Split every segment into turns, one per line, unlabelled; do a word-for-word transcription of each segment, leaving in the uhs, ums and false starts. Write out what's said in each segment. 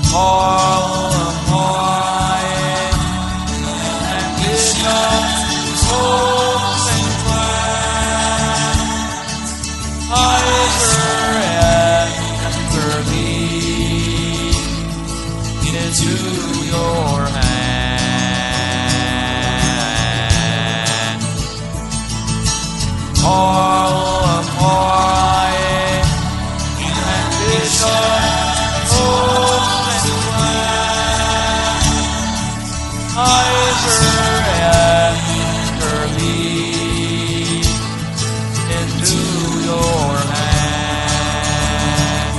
all of my ambitions, hopes, and plans, I surrender thee into your hand. All of my ambitions, hopes, and plans, I surrender thee into your hand.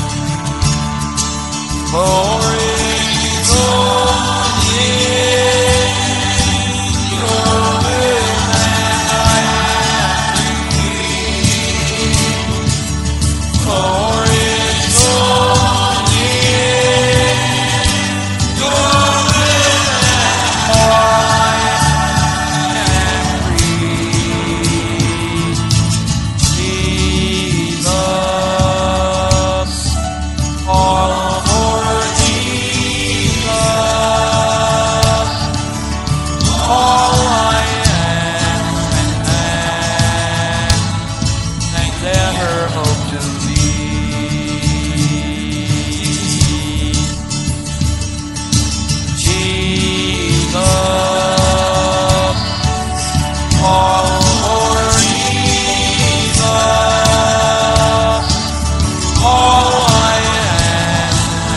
For it's only your will that I am free. For it's only your will that I am free. Jesus, all for Jesus, all I am and never hope to be. Jesus, all for Jesus, all I am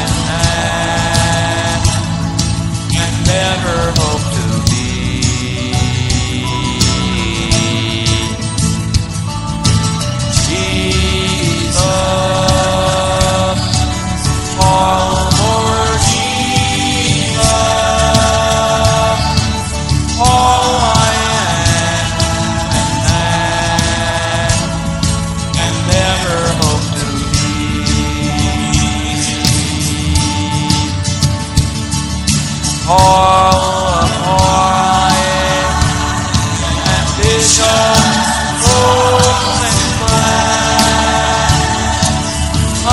and never hope to be. Jesus, all for Jesus, all I am and never hope to be. All of my ambitions, hopes, and plans, I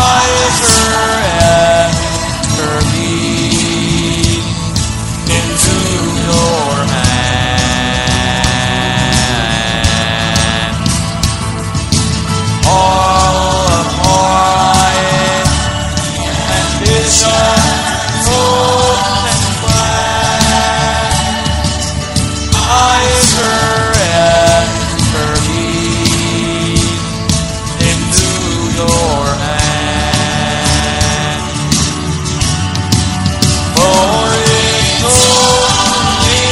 surrender thee into your hand. All of my ambitions, hopes, and plans, I surrender thee into your hand. For it's only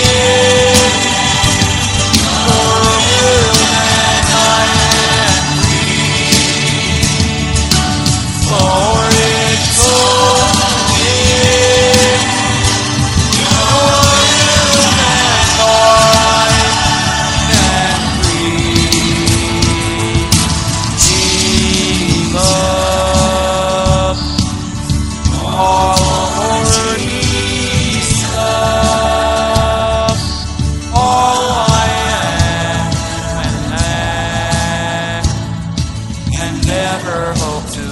your will that I am free. For it's only your will that I am free. Jesus, all for Jesus, all I am and never hope to